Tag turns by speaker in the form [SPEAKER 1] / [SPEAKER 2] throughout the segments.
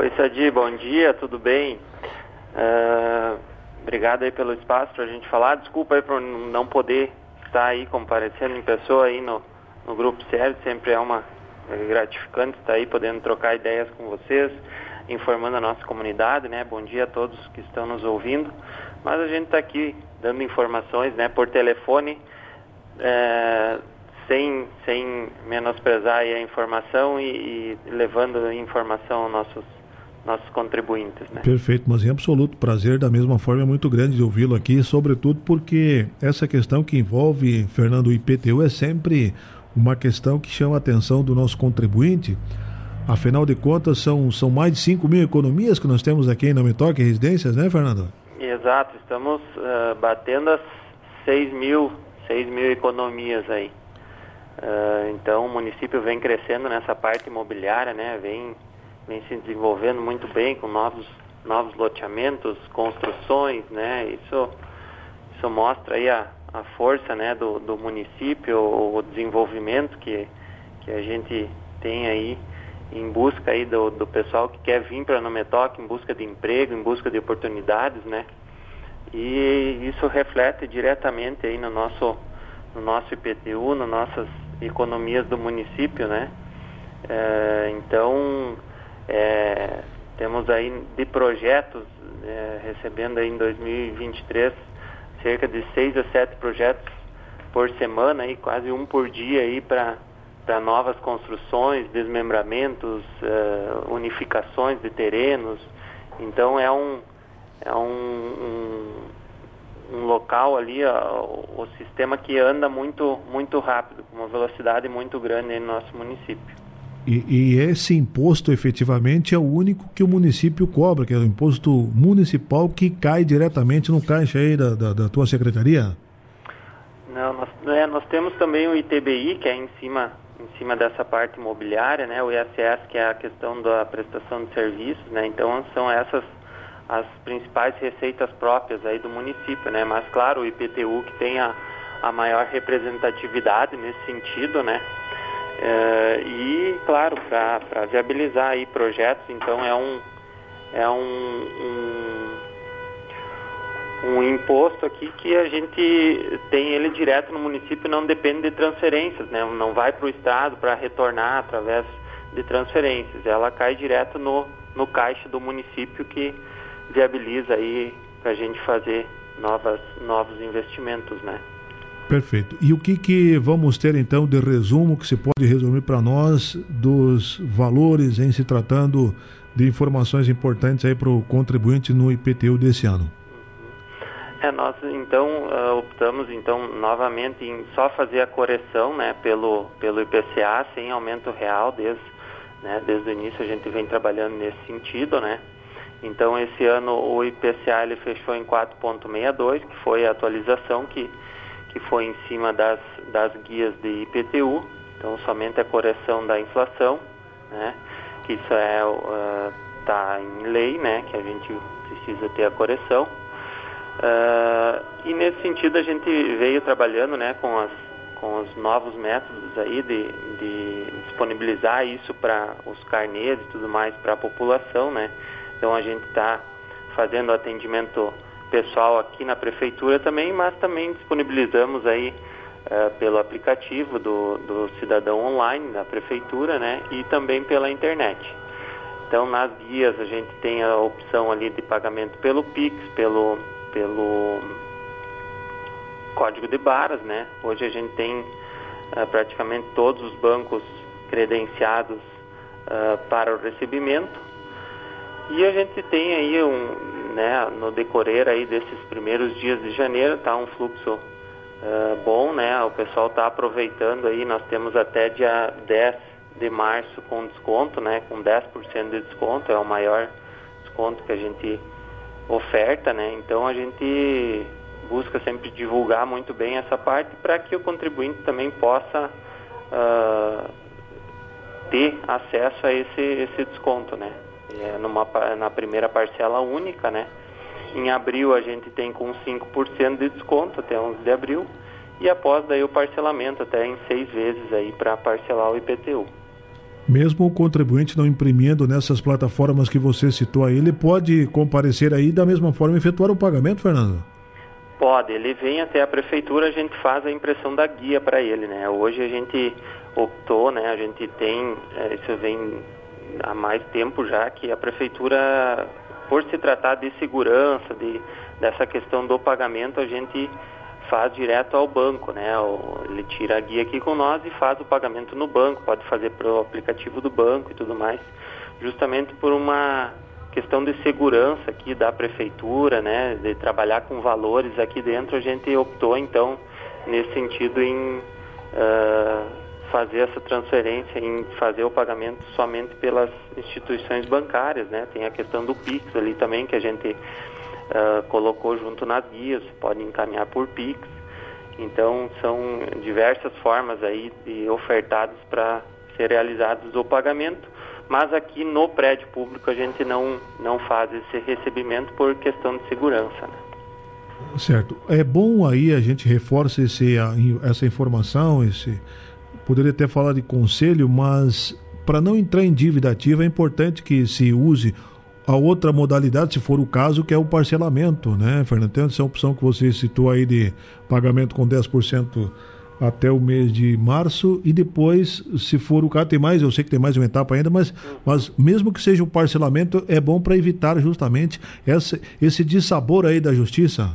[SPEAKER 1] Oi, Sadi, bom dia, tudo bem? Obrigado aí pelo espaço para a gente falar. Desculpa aí por não poder estar aí comparecendo em pessoa aí no Grupo Sérgio. Sempre é gratificante estar aí podendo trocar ideias com vocês, informando a nossa comunidade, né? Bom dia a todos que estão nos ouvindo. Mas a gente está aqui dando informações, né, por telefone, sem menosprezar aí a informação e levando informação aos nossos contribuintes, né?
[SPEAKER 2] Perfeito, mas em absoluto prazer, da mesma forma é muito grande de ouvi-lo aqui, sobretudo porque essa questão que envolve, Fernando, o IPTU é sempre uma questão que chama a atenção do nosso contribuinte. Afinal de contas, são mais de 5 mil economias que nós temos aqui na Metoque Residências, né, Fernando?
[SPEAKER 1] Exato, estamos batendo as 6 mil economias aí. Então o município vem crescendo nessa parte imobiliária, né? Vem se desenvolvendo muito bem com novos loteamentos, construções, né? Isso mostra aí a força, né, do município, o desenvolvimento que a gente tem aí em busca aí do pessoal que quer vir para a Numetoc em busca de emprego, em busca de oportunidades, né? E isso reflete diretamente aí no nosso IPTU, nas nossas economias do município, né? Então, temos aí de projetos, recebendo aí em 2023 cerca de 6 a 7 projetos por semana, aí, quase um por dia aí para novas construções, desmembramentos, unificações de terrenos. Então é um local ali, o sistema que anda muito, muito rápido, com uma velocidade muito grande aí no nosso município.
[SPEAKER 2] E esse imposto efetivamente é o único que o município cobra, que é o imposto municipal que cai diretamente no caixa aí da tua secretaria?
[SPEAKER 1] Não, nós temos também o ITBI, que é em cima dessa parte imobiliária, né? O ISS, que é a questão da prestação de serviços, né? Então são essas as principais receitas próprias aí do município, né? Mas claro, o IPTU que tem a maior representatividade nesse sentido, né? E claro, para viabilizar aí projetos, então é um imposto aqui que a gente tem ele direto no município, não depende de transferências, né? Não vai para o estado para retornar através de transferências, ela cai direto no caixa do município, que viabiliza aí para a gente fazer novos investimentos, né?
[SPEAKER 2] Perfeito. E o que vamos ter então de resumo que se pode resumir para nós dos valores em se tratando de informações importantes aí para o contribuinte no IPTU desse ano?
[SPEAKER 1] Nós então optamos então novamente em só fazer a correção, né, pelo IPCA sem aumento real. Desde o início a gente vem trabalhando nesse sentido, né? Então esse ano o IPCA ele fechou em 4,62, que foi a atualização que foi em cima das guias de IPTU. Então somente a correção da inflação, né? Que isso tá em lei, né? Que a gente precisa ter a correção. E nesse sentido a gente veio trabalhando, né, com os novos métodos aí de disponibilizar isso para os carnês e tudo mais para a população, né? Então a gente está fazendo atendimento pessoal aqui na prefeitura também, mas também disponibilizamos aí pelo aplicativo do Cidadão Online da prefeitura, né? E também pela internet. Então nas guias a gente tem a opção ali de pagamento pelo Pix, pelo código de barras, né? Hoje a gente tem praticamente todos os bancos credenciados para o recebimento. E a gente tem aí no decorrer aí desses primeiros dias de janeiro, tá um fluxo bom, né? O pessoal está aproveitando aí, nós temos até dia 10 de março com desconto, né? Com 10% de desconto, é o maior desconto que a gente oferta, né? Então a gente busca sempre divulgar muito bem essa parte para que o contribuinte também possa ter acesso a esse desconto, né? Na primeira parcela única, né? Em abril a gente tem com 5% de desconto até 11 de abril e após daí o parcelamento até em 6 vezes aí para parcelar o IPTU.
[SPEAKER 2] Mesmo o contribuinte não imprimindo nessas plataformas que você citou aí, ele pode comparecer aí da mesma forma e efetuar o pagamento, Fernando?
[SPEAKER 1] Pode, ele vem até a prefeitura, a gente faz a impressão da guia para ele, né? Hoje a gente optou, né? A gente tem, isso vem há mais tempo já, que a prefeitura, por se tratar de segurança, dessa questão do pagamento, a gente faz direto ao banco, né? Ele tira a guia aqui com nós e faz o pagamento no banco, pode fazer pelo aplicativo do banco e tudo mais, justamente por uma questão de segurança aqui da prefeitura, né? De trabalhar com valores aqui dentro, a gente optou então nesse sentido em fazer essa transferência, em fazer o pagamento somente pelas instituições bancárias, né? Tem a questão do Pix ali também, que a gente colocou junto nas guias, pode encaminhar por Pix. Então são diversas formas aí de ofertados para ser realizados o pagamento, mas aqui no prédio público a gente não faz esse recebimento por questão de segurança, né?
[SPEAKER 2] Certo. É bom aí a gente reforça essa informação, poderia até falar de conselho, mas para não entrar em dívida ativa é importante que se use a outra modalidade, se for o caso, que é o parcelamento, né, Fernando? Tem essa opção que você citou aí de pagamento com 10% até o mês de março e depois, se for o caso, tem mais, eu sei que tem mais uma etapa ainda, mas mesmo que seja o parcelamento, é bom para evitar justamente esse dissabor aí da justiça.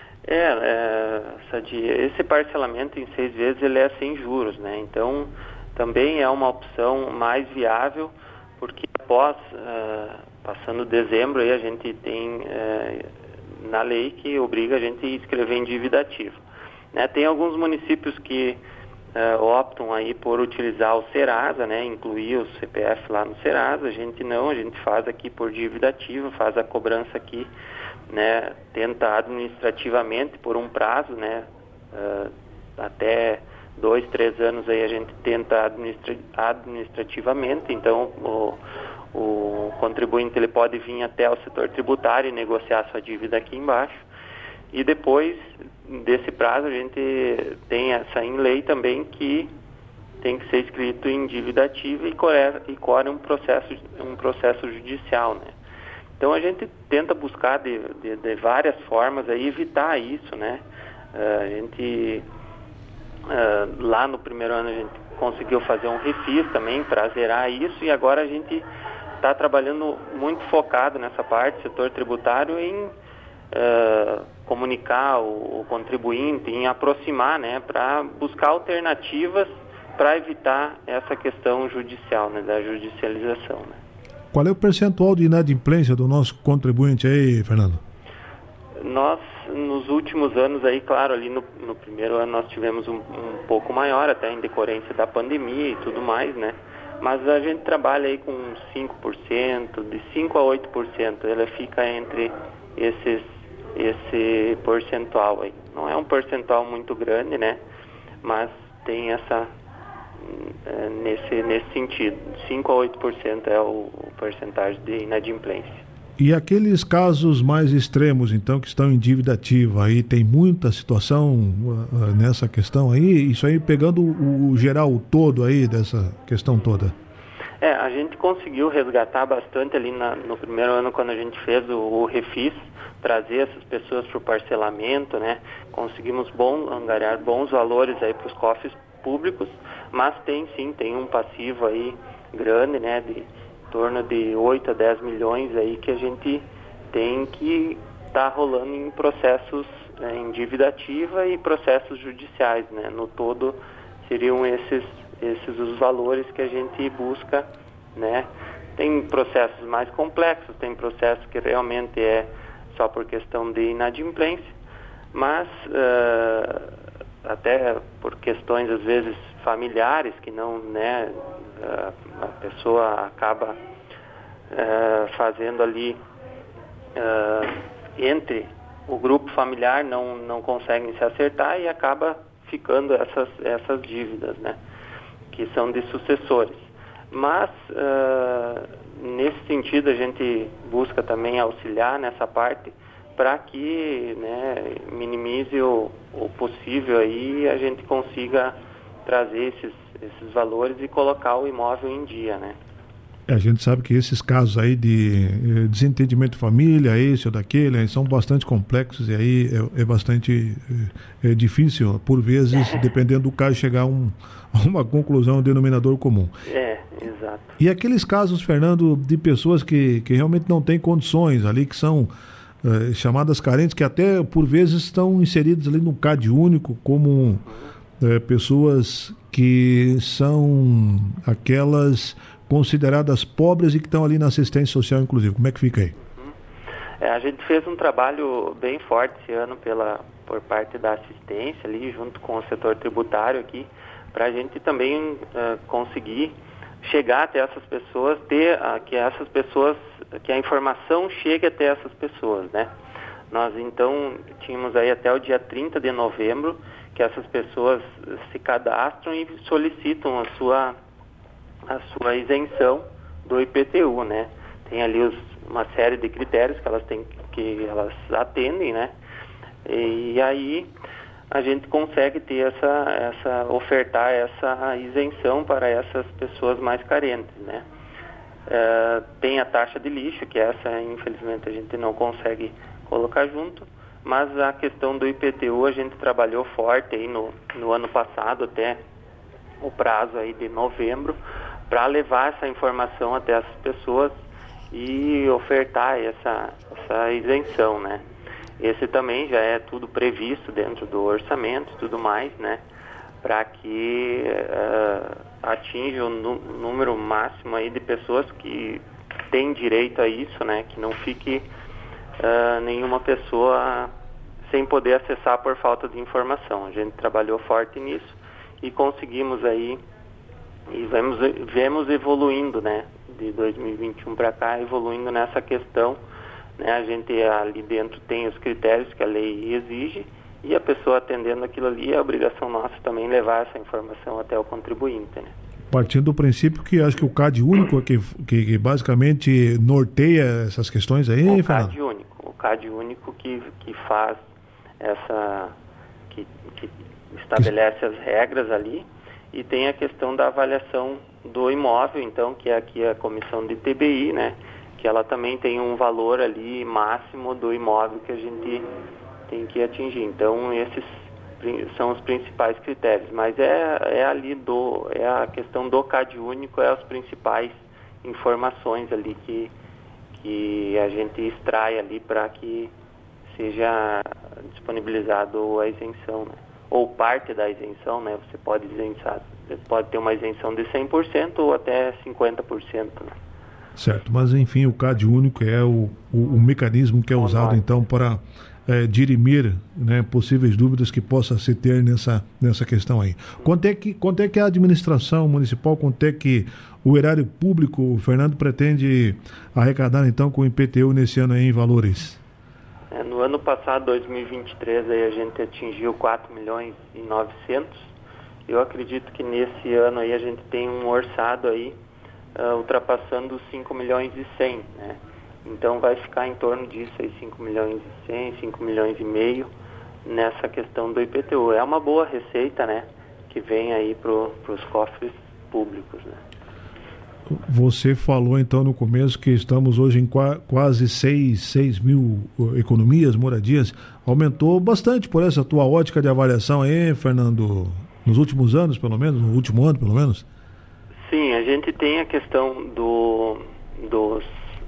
[SPEAKER 1] Esse parcelamento em 6 vezes, ele é sem juros, né? Então, também é uma opção mais viável, porque após, passando dezembro, aí a gente tem na lei que obriga a gente a escrever em dívida ativa, né? Tem alguns municípios que optam aí por utilizar o Serasa, né? Incluir o CPF lá no Serasa. A gente não, a gente faz aqui por dívida ativa, faz a cobrança aqui, né? Tenta administrativamente por um prazo, né? Até 2, 3 anos aí a gente tenta administrativamente. Então o contribuinte ele pode vir até o setor tributário e negociar sua dívida aqui embaixo, e depois desse prazo a gente tem essa em lei também que tem que ser escrito em dívida ativa e corre um processo judicial, né? Então a gente tenta buscar de várias formas aí evitar isso, né? A gente lá no primeiro ano a gente conseguiu fazer um refis também para zerar isso, e agora a gente está trabalhando muito focado nessa parte, setor tributário, em comunicar o contribuinte, em aproximar, né, para buscar alternativas para evitar essa questão judicial, né, da judicialização, né.
[SPEAKER 2] Qual é o percentual de inadimplência do nosso contribuinte aí, Fernando?
[SPEAKER 1] Nós, nos últimos anos aí, claro, ali no primeiro ano nós tivemos um pouco maior, até em decorrência da pandemia e tudo mais, né? Mas a gente trabalha aí com 5%, de 5% a 8%, ela fica entre esse percentual aí. Não é um percentual muito grande, né? Mas tem nesse sentido, 5% a 8% é o percentagem de inadimplência.
[SPEAKER 2] E aqueles casos mais extremos, então, que estão em dívida ativa, aí tem muita situação nessa questão aí, isso aí pegando o geral todo aí dessa questão toda?
[SPEAKER 1] A gente conseguiu resgatar bastante ali no primeiro ano, quando a gente fez o refis, trazer essas pessoas para o parcelamento, né? Conseguimos angariar bons valores aí para os cofres públicos, mas tem um passivo aí grande, né? De em torno de 8 a 10 milhões aí que a gente tem que tá rolando em processos, em dívida ativa e processos judiciais, né? No todo seriam esses os valores que a gente busca, né? Tem processos mais complexos, tem processos que realmente é só por questão de inadimplência, mas até por questões às vezes familiares que não, né? A pessoa acaba fazendo ali entre o grupo familiar, não conseguem se acertar e acaba ficando essas dívidas, né, que são de sucessores. Mas nesse sentido a gente busca também auxiliar nessa parte para que, né, minimize o possível aí, a gente consiga trazer esses valores e colocar o imóvel em dia, né?
[SPEAKER 2] A gente sabe que esses casos aí de desentendimento de família, esse ou daquele, aí são bastante complexos e aí é bastante difícil, por vezes, dependendo do caso, chegar a uma conclusão, um denominador comum.
[SPEAKER 1] Exato.
[SPEAKER 2] E aqueles casos, Fernando, de pessoas que realmente não têm condições ali, que são chamadas carentes, que até por vezes estão inseridas ali no CAD único, como pessoas que são aquelas consideradas pobres e que estão ali na assistência social, inclusive. Como é que fica aí?
[SPEAKER 1] A gente fez um trabalho bem forte esse ano por parte da assistência ali, junto com o setor tributário aqui, para a gente também conseguir chegar até essas pessoas, que a informação chegue até essas pessoas, né? Nós então tínhamos aí até o dia 30 de novembro que essas pessoas se cadastram e solicitam a sua isenção do IPTU, né? Tem ali uma série de critérios que elas atendem, né? E aí a gente consegue ter ofertar essa isenção para essas pessoas mais carentes, né? Tem a taxa de lixo, que essa infelizmente a gente não consegue colocar junto, mas a questão do IPTU a gente trabalhou forte aí no ano passado, até o prazo aí de novembro, para levar essa informação até as pessoas e ofertar essa isenção, né? Esse também já é tudo previsto dentro do orçamento e tudo mais, né? Para que atinja o número máximo aí de pessoas que têm direito a isso, né? Que não fique nenhuma pessoa sem poder acessar por falta de informação. A gente trabalhou forte nisso e conseguimos aí, e vemos evoluindo, né? De 2021 para cá, evoluindo nessa questão, né? A gente ali dentro tem os critérios que a lei exige e a pessoa atendendo aquilo ali, é a obrigação nossa também levar essa informação até o contribuinte, né?
[SPEAKER 2] Partindo do princípio que acho que o CAD único que basicamente norteia essas questões aí, Fernando?
[SPEAKER 1] O CAD único que faz que estabelece as regras ali, e tem a questão da avaliação do imóvel, então, que é aqui a comissão de TBI, né? Que ela também tem um valor ali máximo do imóvel que a gente tem que atingir. Então, esses são os principais critérios, mas é a questão do CAD único, as principais informações ali que a gente extrai ali para que seja disponibilizado a isenção, né? Ou parte da isenção, né? Você pode ter uma isenção de 100% ou até 50%, né?
[SPEAKER 2] Certo, mas enfim, o CAD único é o mecanismo que é usado então para dirimir, né, possíveis dúvidas que possa se ter nessa questão aí. Quanto é que a administração municipal, quanto é que o erário público, o Fernando, pretende arrecadar então com o IPTU nesse ano aí em valores?
[SPEAKER 1] No ano passado, 2023, aí a gente atingiu 4.900.000. Eu acredito que nesse ano aí a gente tem um orçado aí ultrapassando 5.100.000, né? Então vai ficar em torno disso aí, 5.100.000, 5,5 milhões nessa questão do IPTU. É uma boa receita, né? Que vem aí para os cofres públicos, né?
[SPEAKER 2] Você falou então no começo que estamos hoje em quase 6 mil economias, moradias. Aumentou bastante por essa tua ótica de avaliação aí, Fernando, nos últimos anos, pelo menos, no último ano, pelo menos?
[SPEAKER 1] Sim, a gente tem a questão dos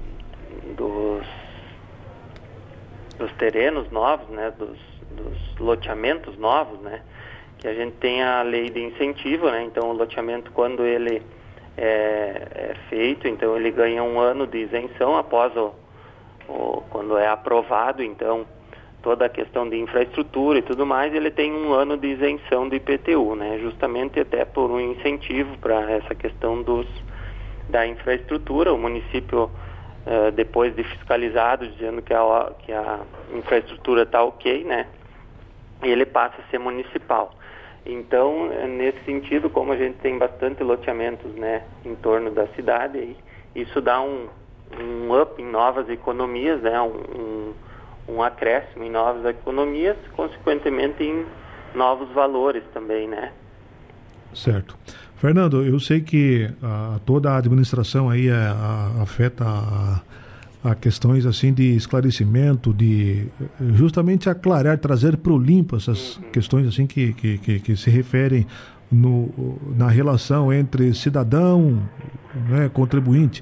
[SPEAKER 1] terrenos novos, né, dos loteamentos novos, né, que a gente tem a lei de incentivo, né, então o loteamento, quando ele é feito, então ele ganha um ano de isenção após quando é aprovado, então toda a questão de infraestrutura e tudo mais, ele tem um ano de isenção do IPTU, né, justamente até por um incentivo para essa questão da infraestrutura. O município, depois de fiscalizado, dizendo que a infraestrutura está ok, né, ele passa a ser municipal. Então, nesse sentido, como a gente tem bastante loteamentos, né, em torno da cidade, aí, isso dá um up em novas economias, né, um acréscimo em novas economias, consequentemente em novos valores também, né?
[SPEAKER 2] Certo. Fernando, eu sei que toda a administração aí afeta a questões assim de esclarecimento, de justamente aclarar, trazer para o limpo essas questões assim que se referem na relação entre cidadão, né, contribuinte.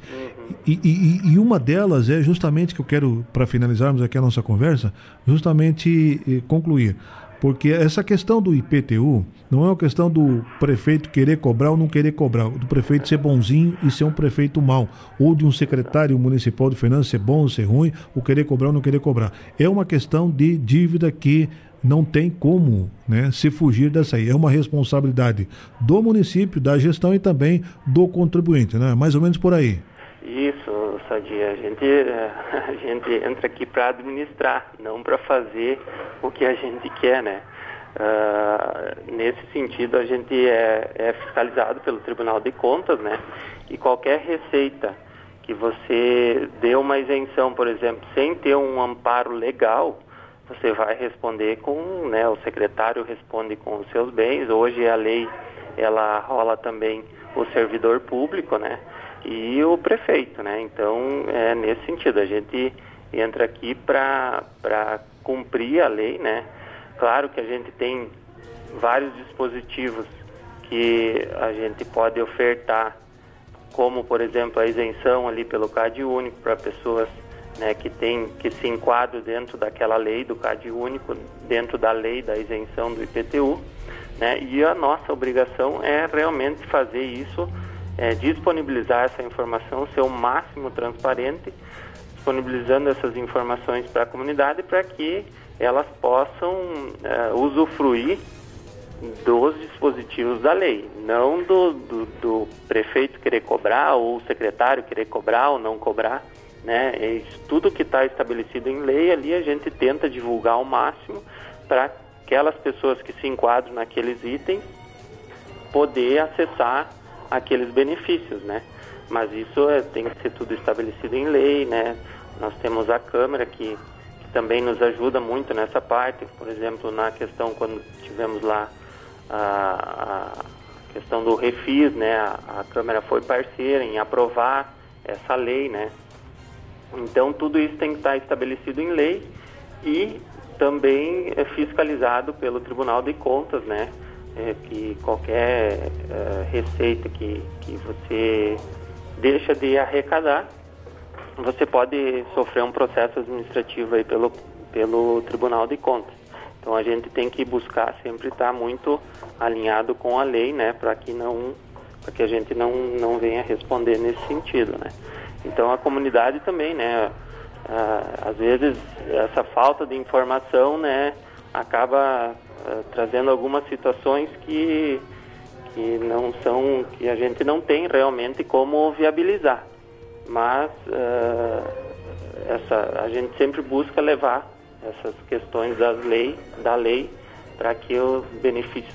[SPEAKER 2] E uma delas é justamente que eu quero, para finalizarmos aqui a nossa conversa, justamente concluir. Porque essa questão do IPTU não é uma questão do prefeito querer cobrar ou não querer cobrar, do prefeito ser bonzinho e ser um prefeito mau, ou de um secretário municipal de finanças ser bom ou ser ruim, ou querer cobrar ou não querer cobrar. É uma questão de dívida que não tem como, né, se fugir dessa aí. É uma responsabilidade do município, da gestão e também do contribuinte, né? Mais ou menos por aí.
[SPEAKER 1] Isso, Sadia. A gente entra aqui para administrar, não para fazer o que a gente quer, né? Nesse sentido, a gente é fiscalizado pelo Tribunal de Contas, né? E qualquer receita que você dê uma isenção, por exemplo, sem ter um amparo legal, você vai responder com, né, o secretário responde com os seus bens. Hoje a lei, ela rola também o servidor público, né, e o prefeito, né. Então, nesse sentido, a gente entra aqui para cumprir a lei, né. Claro que a gente tem vários dispositivos que a gente pode ofertar, como, por exemplo, a isenção ali pelo CAD único para pessoas, né, que se enquadram dentro daquela lei do CAD único, dentro da lei da isenção do IPTU, né, e a nossa obrigação é realmente fazer isso, disponibilizar essa informação, ser o máximo transparente, disponibilizando essas informações para a comunidade para que elas possam usufruir dos dispositivos da lei, não do prefeito querer cobrar ou o secretário querer cobrar ou não cobrar, né? Tudo que está estabelecido em lei ali a gente tenta divulgar ao máximo para aquelas pessoas que se enquadram naqueles itens poder acessar aqueles benefícios, né? Mas isso tem que ser tudo estabelecido em lei, né? Nós temos a Câmara que também nos ajuda muito nessa parte, por exemplo, na questão quando tivemos lá a questão do refis, né? A Câmara foi parceira em aprovar essa lei, né? Então, tudo isso tem que estar estabelecido em lei e também é fiscalizado pelo Tribunal de Contas, né? Que qualquer receita que você deixa de arrecadar, você pode sofrer um processo administrativo aí pelo Tribunal de Contas. Então, a gente tem que buscar sempre estar muito alinhado com a lei, né? Para que a gente não venha responder nesse sentido, né? Então a comunidade também, né, às vezes essa falta de informação, né, acaba trazendo algumas situações que a gente não tem realmente como viabilizar. Mas a gente sempre busca levar essas questões da lei para que o benefício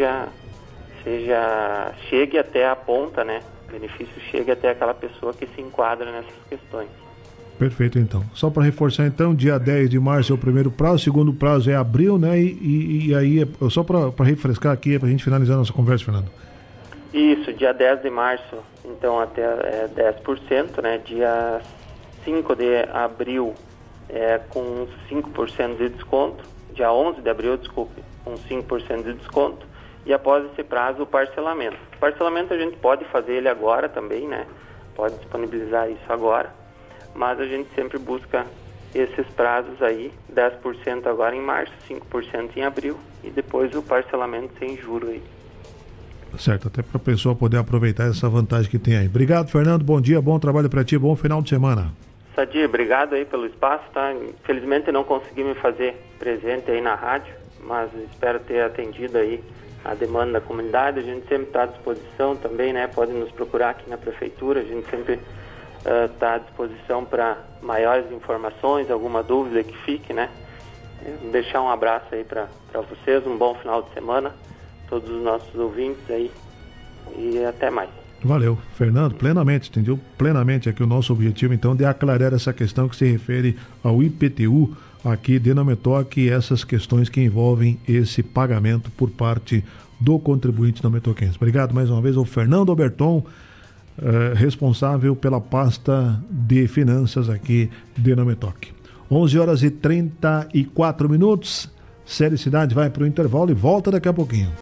[SPEAKER 1] chegue até a ponta, né? O benefício chegue até aquela pessoa que se enquadra nessas questões.
[SPEAKER 2] Perfeito, então. Só para reforçar, então, dia 10 de março é o primeiro prazo, o segundo prazo é abril, né? E aí, só para refrescar aqui, para a gente finalizar a nossa conversa, Fernando.
[SPEAKER 1] Isso, dia 10 de março, então, até 10%, né? Dia 5 de abril com 5% de desconto. Dia 11 de abril, desculpe, com 5% de desconto. E após esse prazo, o parcelamento. O parcelamento a gente pode fazer ele agora também, né? Pode disponibilizar isso agora. Mas a gente sempre busca esses prazos aí, 10% agora em março, 5% em abril e depois o parcelamento sem juros aí.
[SPEAKER 2] Certo, até para a pessoa poder aproveitar essa vantagem que tem aí. Obrigado, Fernando, bom dia, bom trabalho para ti, bom final de semana.
[SPEAKER 1] Sadia, obrigado aí pelo espaço, tá? Infelizmente não consegui me fazer presente aí na rádio, mas espero ter atendido aí a demanda da comunidade. A gente sempre está à disposição também, né? Pode nos procurar aqui na prefeitura, a gente sempre está à disposição para maiores informações, alguma dúvida que fique, né? Deixar um abraço aí para vocês, um bom final de semana, todos os nossos ouvintes aí, e até mais.
[SPEAKER 2] Valeu, Fernando, plenamente, entendeu? Plenamente aqui o nosso objetivo, então, de aclarar essa questão que se refere ao IPTU aqui de Nome Toque e essas questões que envolvem esse pagamento por parte do contribuinte nometoquense. Obrigado mais uma vez ao Fernando Oberton, responsável pela pasta de finanças aqui de Nome Toque. 11h34, Série Cidade vai para o intervalo e volta daqui a pouquinho.